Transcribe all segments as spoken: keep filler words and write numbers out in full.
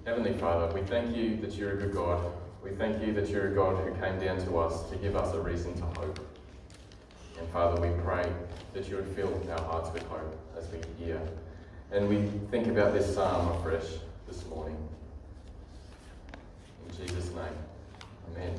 Heavenly Father, we thank you that you're a good God. We thank you that you're a God who came down to us to give us a reason to hope. And Father, we pray that you would fill our hearts with hope as we hear. And we think about this psalm afresh this morning. In Jesus' name, amen.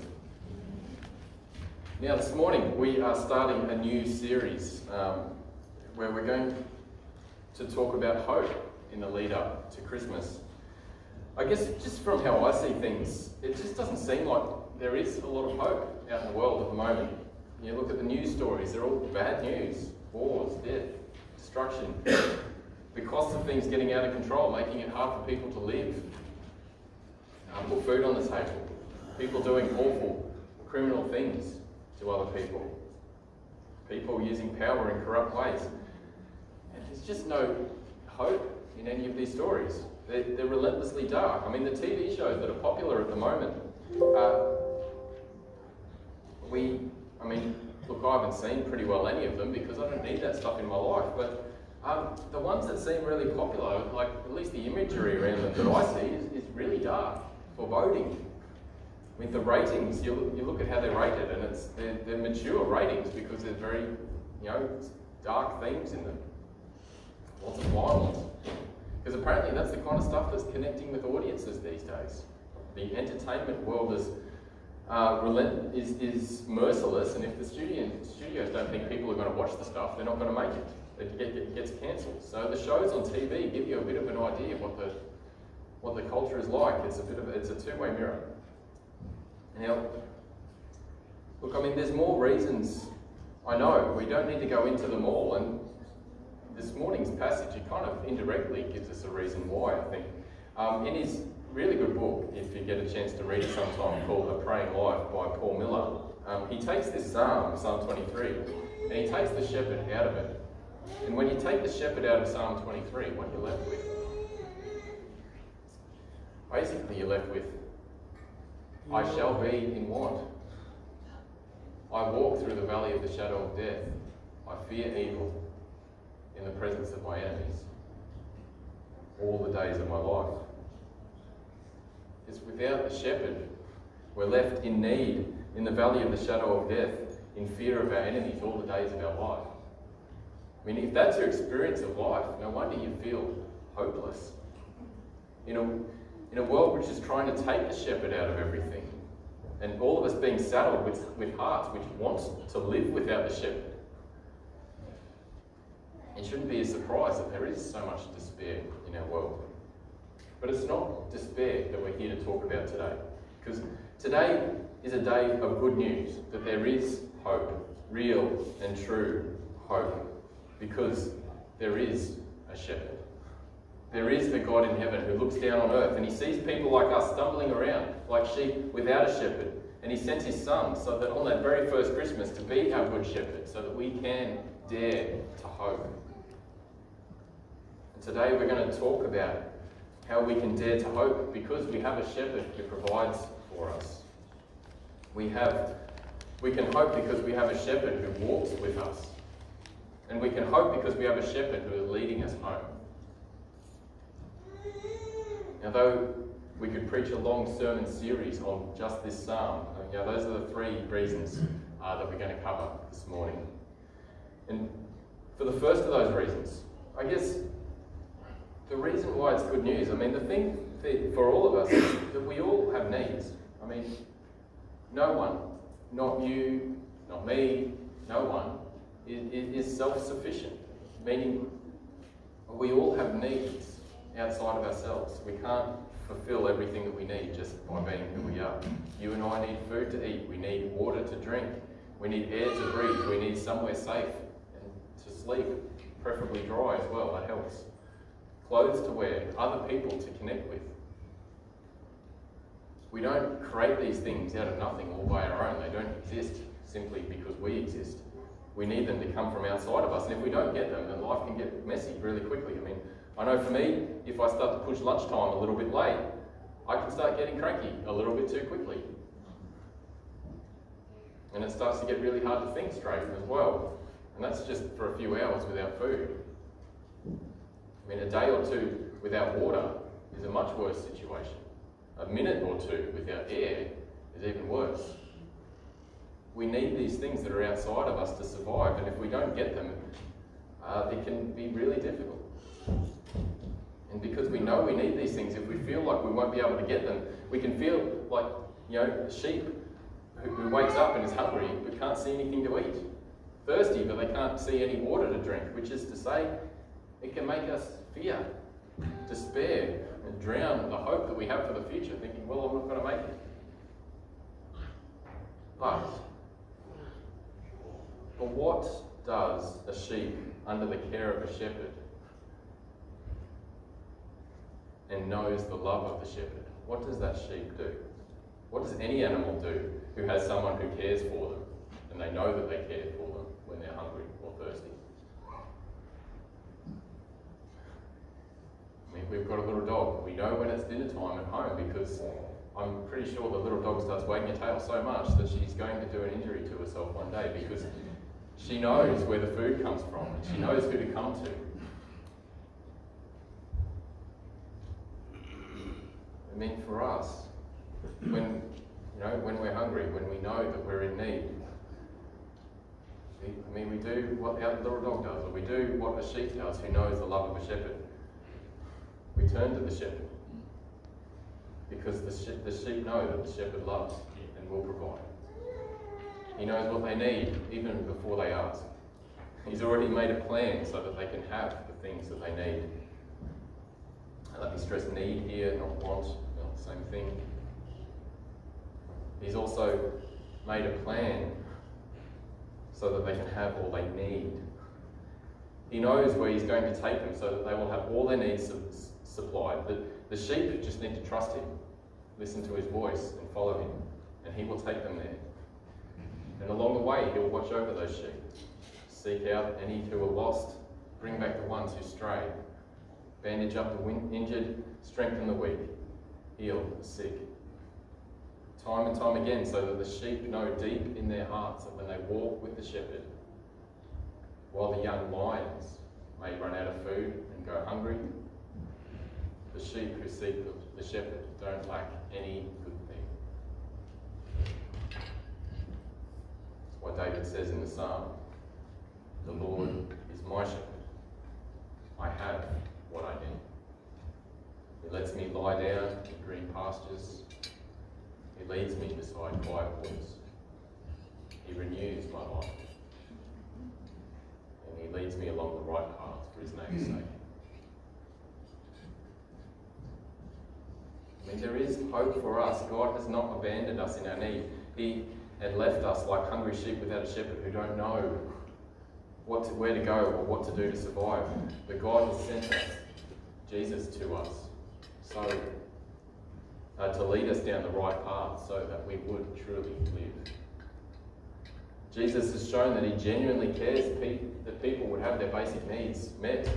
Now this morning we are starting a new series um, where we're going to talk about hope in the lead up to Christmas. I guess just from how I see things, it just doesn't seem like there is a lot of hope out in the world at the moment. You look at the news stories, they're all bad news. Wars, death, destruction. The cost of things getting out of control, making it hard for people to live. Uh, put food on the table. People doing awful, criminal things to other people. People using power in corrupt ways. And there's just no hope in any of these stories. They're, they're relentlessly dark. I mean, the T V shows that are popular at the moment, uh, we, I mean, look, I haven't seen pretty well any of them because I don't need that stuff in my life, but um, the ones that seem really popular, like at least the imagery around them that I see is, is really dark, foreboding. I mean, the ratings, you look, you look at how they're rated, and it's they're, they're mature ratings because there's very, you know, dark themes in them. Lots of violence. Because apparently that's the kind of stuff that's connecting with audiences these days. The entertainment world is uh, relent is, is merciless, and if the studio, studios don't think people are going to watch the stuff, they're not going to make it. It, get, it gets cancelled. So the shows on T V give you a bit of an idea of what the what the culture is like. It's a bit of a, it's a two-way mirror. Now, look, I mean, there's more reasons. I know we don't need to go into them all, and this morning's passage, it kind of indirectly gives us a reason why, I think. Um, in his really good book, if you get a chance to read it sometime, called A Praying Life by Paul Miller, um, he takes this psalm, Psalm twenty-three, and he takes the shepherd out of it. And when you take the shepherd out of Psalm twenty-three, what you're left with? Basically, you're left with, I shall be in want. I walk through the valley of the shadow of death. I fear evil in the presence of my enemies all the days of my life. It's without the shepherd, we're left in need in the valley of the shadow of death, in fear of our enemies all the days of our life. I mean, if that's your experience of life, no wonder you feel hopeless. In a, in a world which is trying to take the shepherd out of everything, and all of us being saddled with, with hearts which want to live without the shepherd, it shouldn't be a surprise that there is so much despair in our world. But it's not despair that we're here to talk about today. Because today is a day of good news, that there is hope, real and true hope. Because there is a shepherd. There is a God in heaven who looks down on earth and he sees people like us stumbling around like sheep without a shepherd. And he sent his son so that on that very first Christmas to be our good shepherd, so that we can dare to hope. And today we're going to talk about how we can dare to hope because we have a shepherd who provides for us. We have, we can hope because we have a shepherd who walks with us. And we can hope because we have a shepherd who is leading us home. Now, though we could preach a long sermon series on just this psalm, you know, those are the three reasons uh, that we're going to cover this morning. And for the first of those reasons, I guess the reason why it's good news, I mean, the thing for all of us is that we all have needs. I mean, no one, not you, not me, no one, is self-sufficient, meaning we all have needs outside of ourselves. We can't fulfill everything that we need just by being who we are. You and I need food to eat, we need water to drink, we need air to breathe, we need somewhere safe and to sleep, preferably dry as well, that helps. Clothes to wear, other people to connect with. We don't create these things out of nothing all by our own. They don't exist simply because we exist. We need them to come from outside of us, and if we don't get them, then life can get messy really quickly. I mean, I know for me, if I start to push lunchtime a little bit late, I can start getting cranky a little bit too quickly. And it starts to get really hard to think straight as well. And that's just for a few hours without food. I mean, a day or two without water is a much worse situation. A minute or two without air is even worse. We need these things that are outside of us to survive, and if we don't get them, uh, it can be really difficult. And because we know we need these things, if we feel like we won't be able to get them, we can feel like, you know, a sheep who, who wakes up and is hungry but can't see anything to eat. Thirsty, but they can't see any water to drink, which is to say, it can make us fear, despair, and drown the hope that we have for the future, thinking, well, I'm not going to make it. But, but what does a sheep under the care of a shepherd and knows the love of the shepherd, what does that sheep do? What does any animal do who has someone who cares for them and they know that they care for them when they're hungry or thirsty? I mean, we've got a little dog. We know when it's dinner time at home because I'm pretty sure the little dog starts wagging her tail so much that she's going to do an injury to herself one day because she knows where the food comes from and she knows who to come to. I mean, for us, when you know, when we're hungry, when we know that we're in need, we, I mean, we do what our little dog does, or we do what a sheep does who knows the love of a shepherd. We turn to the shepherd because the, she the sheep know that the shepherd loves and will provide. He knows what they need even before they ask. He's already made a plan so that they can have the things that they need. And let me stress need here, not want, not the same thing. He's also made a plan so that they can have all they need. He knows where he's going to take them so that they will have all their needs su supplied. The, the sheep just need to trust him, listen to his voice and follow him, and he will take them there. And along the way, he'll watch over those sheep, seek out any who are lost, bring back the ones who stray, bandage up the injured, strengthen the weak, heal the sick. Time and time again, so that the sheep know deep in their hearts that when they walk with the shepherd, while the young lions may run out of food and go hungry, the sheep who seek the shepherd don't lack any good thing. That's what David says in the psalm, the Lord is my shepherd. I have what I need. He lets me lie down in green pastures. He leads me beside quiet waters. He renews my life. And he leads me along the right path for his name's sake. I mean, there is hope for us. God has not abandoned us in our need. He had left us like hungry sheep without a shepherd who don't know what to, where to go or what to do to survive. But God has sent us, Jesus, to us, so uh, to lead us down the right path so that we would truly live. Jesus has shown that he genuinely cares that people would have their basic needs met.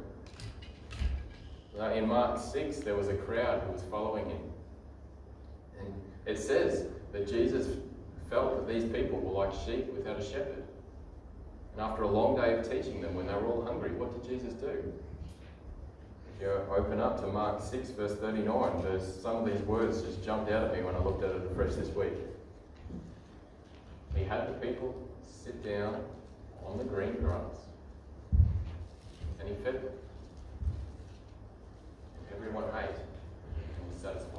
Uh, in Mark six, there was a crowd who was following him. And it says that Jesus felt that these people were like sheep without a shepherd. And after a long day of teaching them, when they were all hungry, what did Jesus do? If you open up to Mark six, verse thirty-nine, there's some of these words just jumped out at me when I looked at it afresh this week. He had the people sit down on the green grass, and he fed them. Everyone ate and was satisfied.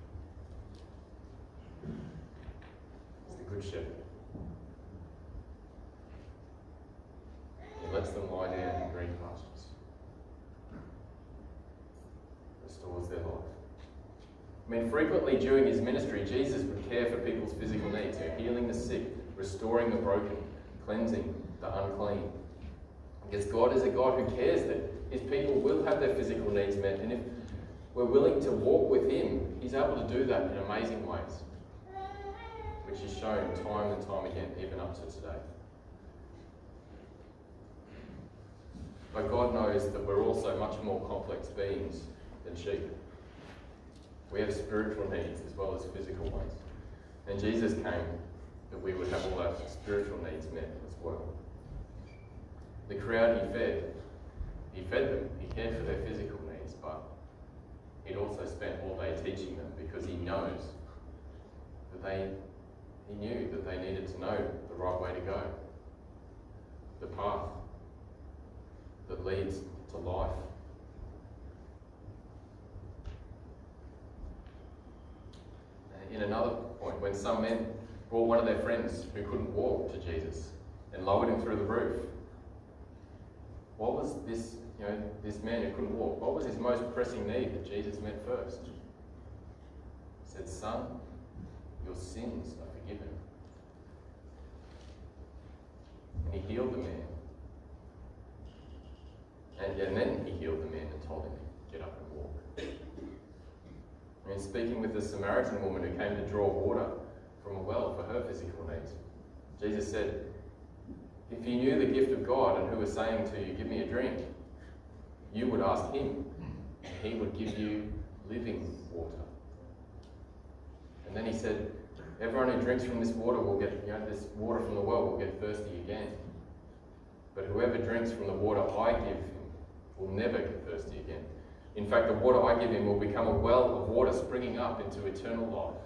It's the good shepherd. He lets them lie down in green pastures. Restores their life. I mean, frequently during his ministry, Jesus would care for people's physical needs, you know, healing the sick, restoring the broken, cleansing the unclean. Because God is a God who cares that his people will have their physical needs met, and if we're willing to walk with him, he's able to do that in amazing ways, which is shown time and time again, even up to today. But God knows that we're also much more complex beings than sheep. We have spiritual needs as well as physical ones. And Jesus came that we would have all our spiritual needs met as well. The crowd he fed, he fed them, he cared for their physical needs, but he'd also spent all day teaching them, because he knows that they, he knew that they needed to know the right way to go, the path that leads to life. In another point, when some men brought one of their friends who couldn't walk to Jesus and lowered him through the roof, what was this, you know, this man who couldn't walk, what was his most pressing need that Jesus met first? He said, "Son, your sins are forgiven." And he healed the man. And, and then he healed the man and told him to get up and walk. I mean, speaking with the Samaritan woman who came to draw water from a well for her physical needs, Jesus said, if you knew the gift of God and who was saying to you, "Give me a drink," you would ask him, and he would give you living water. And then he said, everyone who drinks from this water will get, you know, this water from the well will get thirsty again. But whoever drinks from the water I give him will never get thirsty again. In fact, the water I give him will become a well of water springing up into eternal life.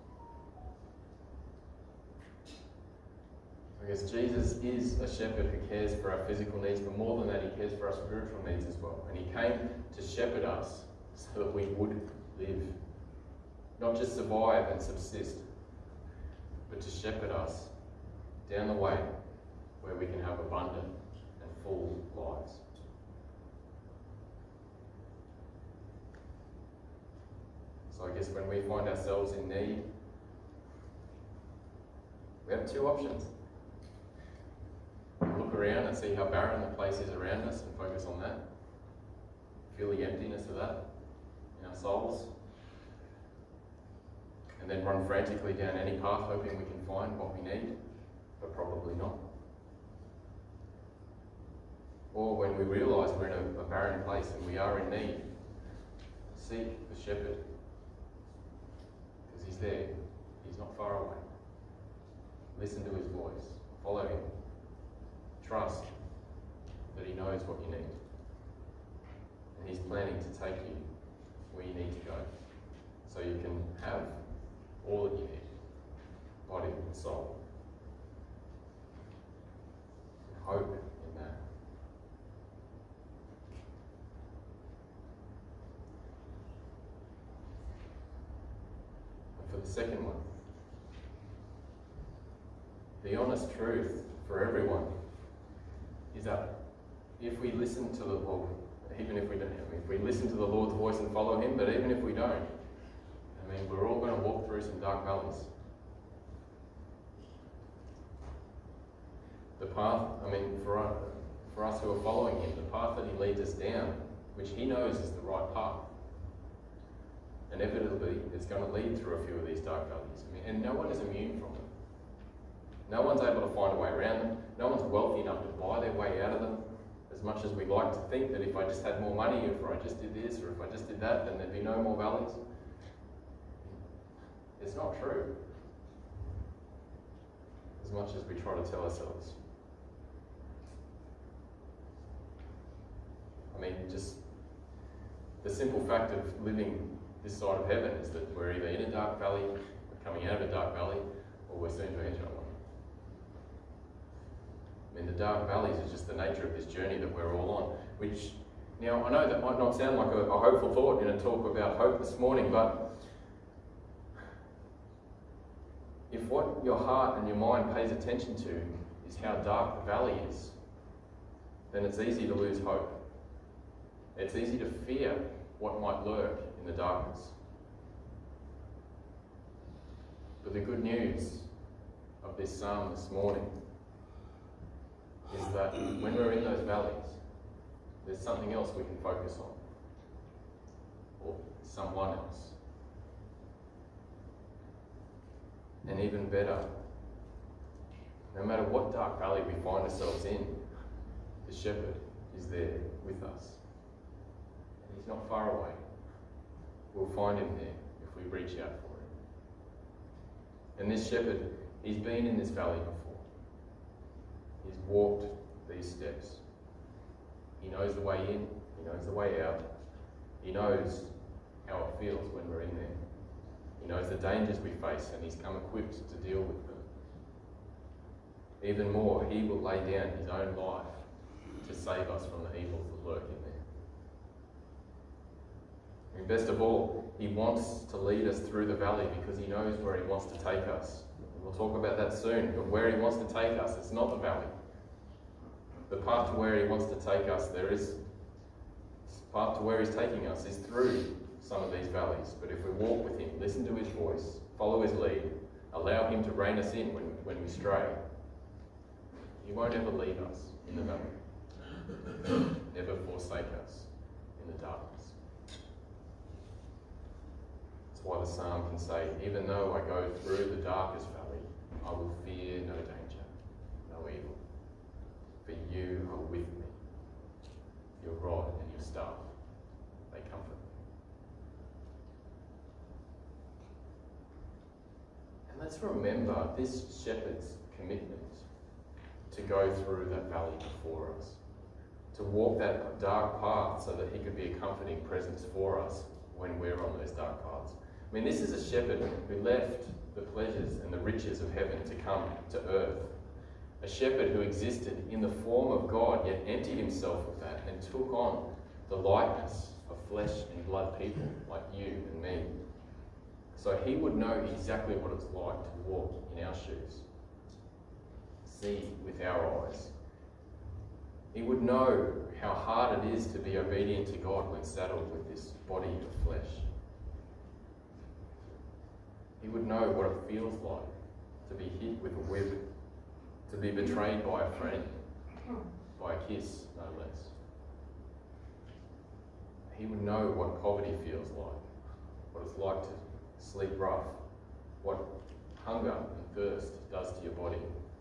I guess Jesus is a shepherd who cares for our physical needs, but more than that, he cares for our spiritual needs as well. And he came to shepherd us so that we would live. Not just survive and subsist, but to shepherd us down the way where we can have abundant and full lives. So I guess when we find ourselves in need, we have two options. We look around and see how barren the place is around us and focus on that. Feel the emptiness of that in our souls. And then run frantically down any path hoping we can find what we need, but probably not. Or when we realise we're in a, a barren place and we are in need, seek the shepherd. Because he's there, he's not far away. Listen to his voice, follow him. Trust that he knows what you need. And he's planning to take you where you need to go, so you can have all that you need, body and soul. And hope in that. And for the second one, the honest truth for everyone is that if we listen to the Lord, even if we don't, I mean, if we listen to the Lord's voice and follow him, but even if we don't, I mean, we're all going to walk through some dark valleys. The path, I mean, for us, for us who are following him, the path that he leads us down, which he knows is the right path, inevitably it's going to lead through a few of these dark valleys. I mean, and no one is immune from them. No one's able to find a way around them. No one's wealthy enough to buy their way out of them. As much as we like to think that if I just had more money, if I just did this, or if I just did that, then there'd be no more valleys. It's not true. As much as we try to tell ourselves. I mean, just the simple fact of living this side of heaven is that we're either in a dark valley, we're coming out of a dark valley, or we're soon to enter one. I mean, the dark valleys is just the nature of this journey that we're all on, which, now, I know that might not sound like a, a hopeful thought in a talk about hope this morning, but if what your heart and your mind pays attention to is how dark the valley is, then it's easy to lose hope. It's easy to fear what might lurk in the darkness. But the good news of this psalm this morning is that when we're in those valleys, there's something else we can focus on, or someone else. And even better, no matter what dark valley we find ourselves in, the shepherd is there with us. And he's not far away. We'll find him there if we reach out for him. And this shepherd, he's been in this valley before. He's walked these steps. He knows the way in, he knows the way out. He knows how it feels when we're in there. He knows the dangers we face, and he's come equipped to deal with them. Even more, he will lay down his own life to save us from the evils that lurk in there. And best of all, he wants to lead us through the valley because he knows where he wants to take us. And we'll talk about that soon, but where he wants to take us, it's not the valley. The path to where he wants to take us, there is, the path to where he's taking us is through some of these valleys. But if we walk with him, listen to his voice, follow his lead, allow him to rein us in when, when we stray, he won't ever leave us in the valley, never forsake us in the darkness. That's why the psalm can say, even though I go through the darkest valley, I will fear no danger, no evil. For you are with me. Your rod and your staff, they comfort me. And let's remember this shepherd's commitment to go through that valley before us, to walk that dark path so that he could be a comforting presence for us when we're on those dark paths. I mean, this is a shepherd who left the pleasures and the riches of heaven to come to earth. A shepherd who existed in the form of God, yet emptied himself of that and took on the likeness of flesh and blood people like you and me. So he would know exactly what it's like to walk in our shoes, see with our eyes. He would know how hard it is to be obedient to God when saddled with this body of flesh. He would know what it feels like to be hit with a whip, to be betrayed by a friend, by a kiss, no less. He would know what poverty feels like, what it's like to sleep rough, what hunger and thirst does to your body.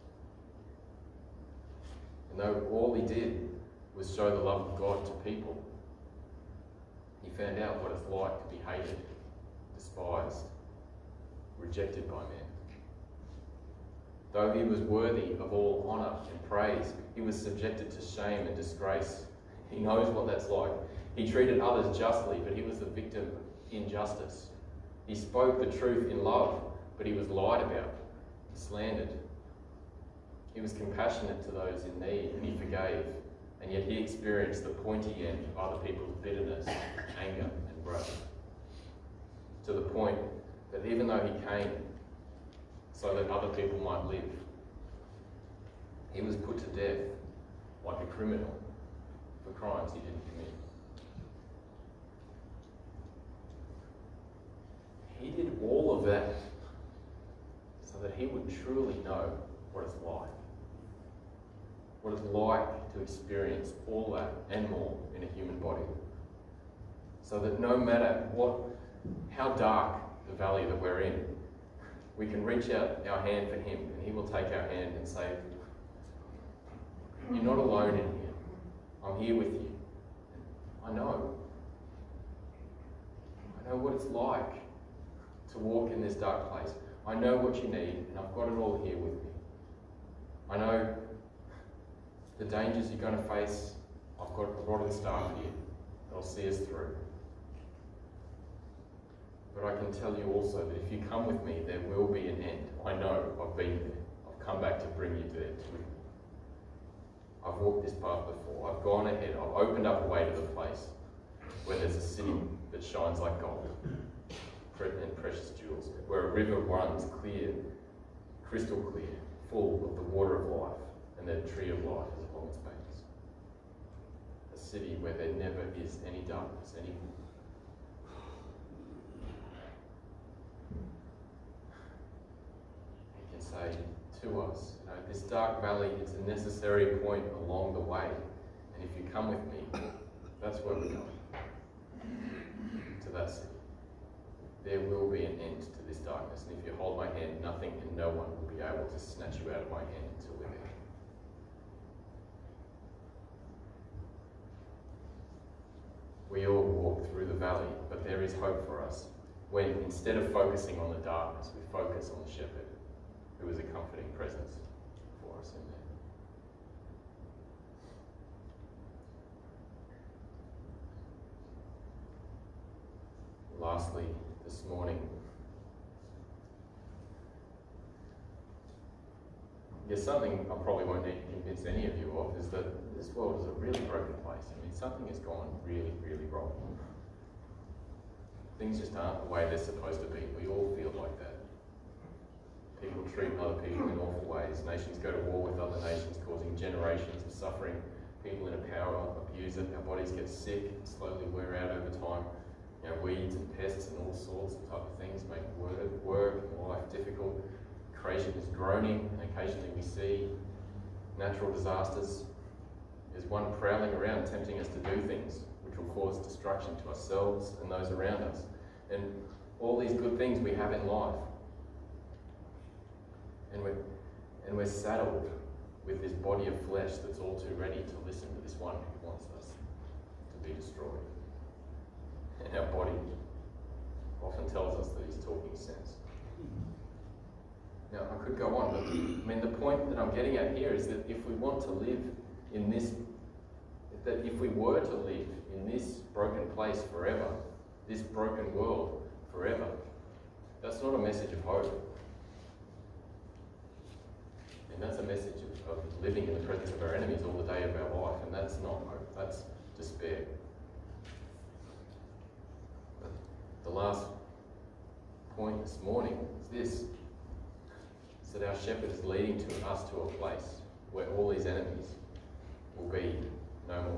And though all he did was show the love of God to people, he found out what it's like to be hated, despised, rejected by men. Though he was worthy of all honour and praise, he was subjected to shame and disgrace. He knows what that's like. He treated others justly, but he was the victim of injustice. He spoke the truth in love, but he was lied about, slandered. He was compassionate to those in need, and he forgave, and yet he experienced the pointy end of other people's bitterness, anger, and wrath. To the point that even though he came so that other people might live, he was put to death like a criminal for crimes he didn't commit. He did all of that so that he would truly know what it's like. What it's like to experience all that and more in a human body. So that no matter what, how dark the valley that we're in, we can reach out our hand for him and he will take our hand and say, you're not alone in here. I'm here with you. I know. I know what it's like to walk in this dark place. I know what you need and I've got it all here with me. I know the dangers you're going to face. I've got a rod and staff here that'll see us through. But I can tell you also that if you come with me, there will be an end. I know, I've been there. I've come back to bring you there too. I've walked this path before. I've gone ahead. I've opened up a way to the place where there's a city that shines like gold and precious jewels, where a river runs clear, crystal clear, full of the water of life, and the tree of life is along its banks. A city where there never is any darkness anymore. Say to us, you know, this dark valley is a necessary point along the way, and if you come with me, that's where we're going, to that city. There will be an end to this darkness, and if you hold my hand, nothing and no one will be able to snatch you out of my hand until we're there. We all walk through the valley, but there is hope for us when, instead of focusing on the darkness, we focus on the shepherd, who is a comforting presence for us in there. lastly, this morning, there's something I probably won't need to convince any of you of, is that this world is a really broken place. I mean, something has gone really, really wrong. Things just aren't the way they're supposed to be. We all feel like that. People treat other people in awful ways. Nations go to war with other nations, causing generations of suffering. People in power abuse it. Our bodies get sick and slowly wear out over time. You know, weeds and pests and all sorts of type of things make work, work and life difficult. Creation is groaning, and occasionally we see natural disasters. There's one prowling around tempting us to do things which will cause destruction to ourselves and those around us. And all these good things we have in life. And we're, and we're saddled with this body of flesh that's all too ready to listen to this one who wants us to be destroyed. And our body often tells us that he's talking sense. Now, I could go on, but I mean, the point that I'm getting at here is that if we want to live in this, that if we were to live in this broken place forever, this broken world forever, that's not a message of hope. And that's a message of, of living in the presence of our enemies all the day of our life, and that's not hope, that's despair. But the last point this morning is this, is that our shepherd is leading to us to a place where all these enemies will be no more.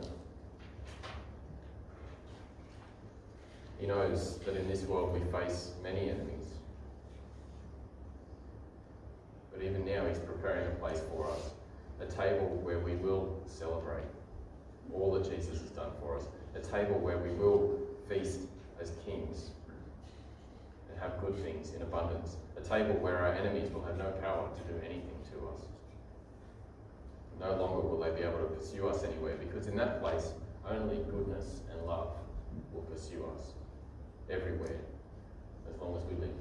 He knows that in this world we face many enemies. But even now he's preparing a place for us, a table where we will celebrate all that Jesus has done for us, a table where we will feast as kings and have good things in abundance, a table where our enemies will have no power to do anything to us. No longer will they be able to pursue us anywhere, because in that place only goodness and love will pursue us everywhere, as long as we live.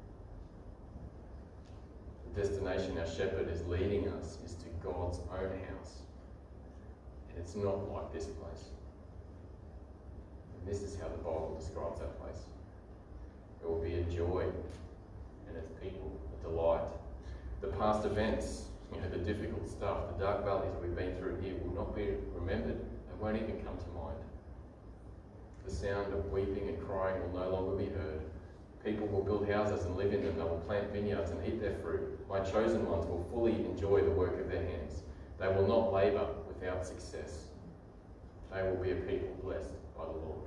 The destination our shepherd is leading us is to God's own house. And it's not like this place. And this is how the Bible describes that place. It will be a joy, and its people a delight. The past events, you know, the difficult stuff, the dark valleys we've been through here will not be remembered. They won't even come to mind. The sound of weeping and crying will no longer be heard. People will build houses and live in them. They will plant vineyards and eat their fruit. My chosen ones will fully enjoy the work of their hands. They will not labour without success. They will be a people blessed by the Lord.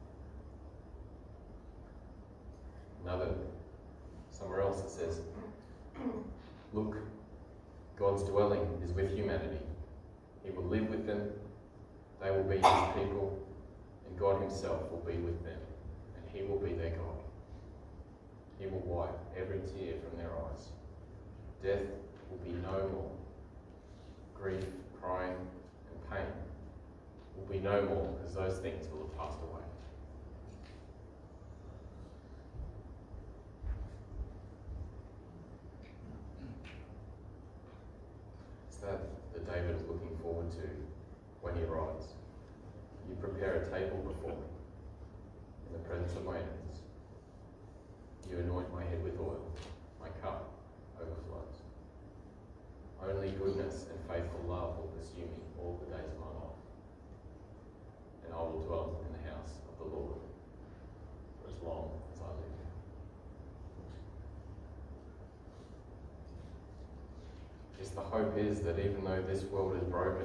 Another, somewhere else it says, look, God's dwelling is with humanity. He will live with them. They will be his people. And God himself will be with them. And he will be their God. He will wipe every tear from their eyes. Death will be no more. Grief, crying, and pain will be no more, because those things will have passed away. Is that that David is looking forward to when he arrives? You prepare a table before me in the presence of my enemies. You anoint my head with oil, my cup overflows. Only goodness and faithful love will pursue me all the days of my life, and I will dwell in the house of the Lord for as long as I live. Yes, the hope is that even though this world is broken,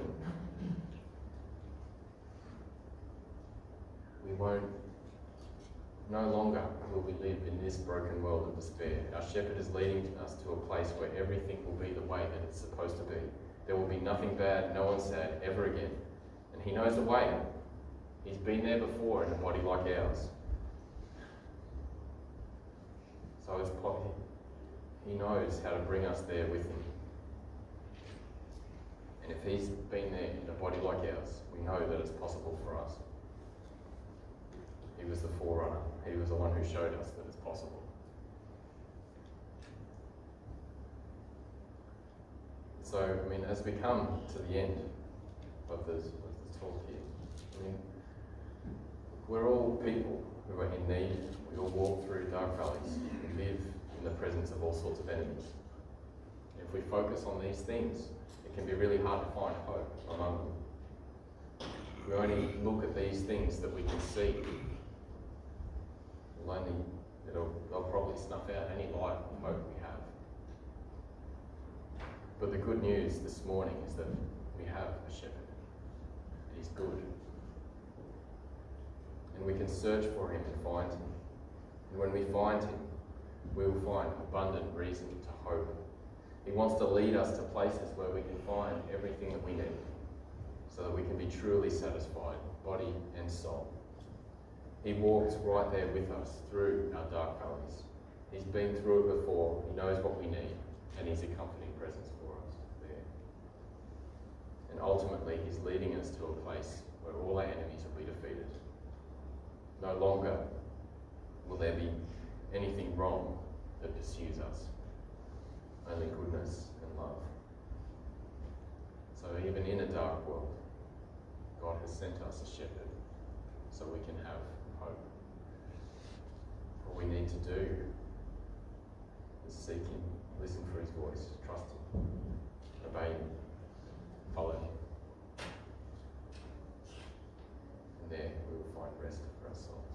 we won't No longer will we live in this broken world of despair. Our shepherd is leading us to a place where everything will be the way that it's supposed to be. There will be nothing bad, no one sad ever again. And he knows the way. He's been there before in a body like ours. So it's possible. He knows how to bring us there with him. And if he's been there in a body like ours, we know that it's possible for us. He was the forerunner. He was the one who showed us that it's possible. So, I mean, as we come to the end of this, of this talk here, I mean, we're all people who are in need. We all walk through dark valleys. We live in the presence of all sorts of enemies. If we focus on these things, it can be really hard to find hope among them. If we only look at these things that we can see, we'll only, it'll, they'll probably snuff out any light of hope we have. But the good news this morning is that we have a shepherd. He's good. And we can search for him and find him. And when we find him, we will find abundant reason to hope. He wants to lead us to places where we can find everything that we need, so that we can be truly satisfied, body and soul. He walks right there with us through our dark valleys. He's been through it before, he knows what we need, and he's accompanying presence for us there. And ultimately, he's leading us to a place where all our enemies will be defeated. No longer will there be anything wrong that pursues us. Only goodness and love. So even in a dark world, God has sent us a shepherd so we can have hope. All we need to do is seek him, listen for his voice, trust him, obey him, follow him. And there we will find rest for our soul.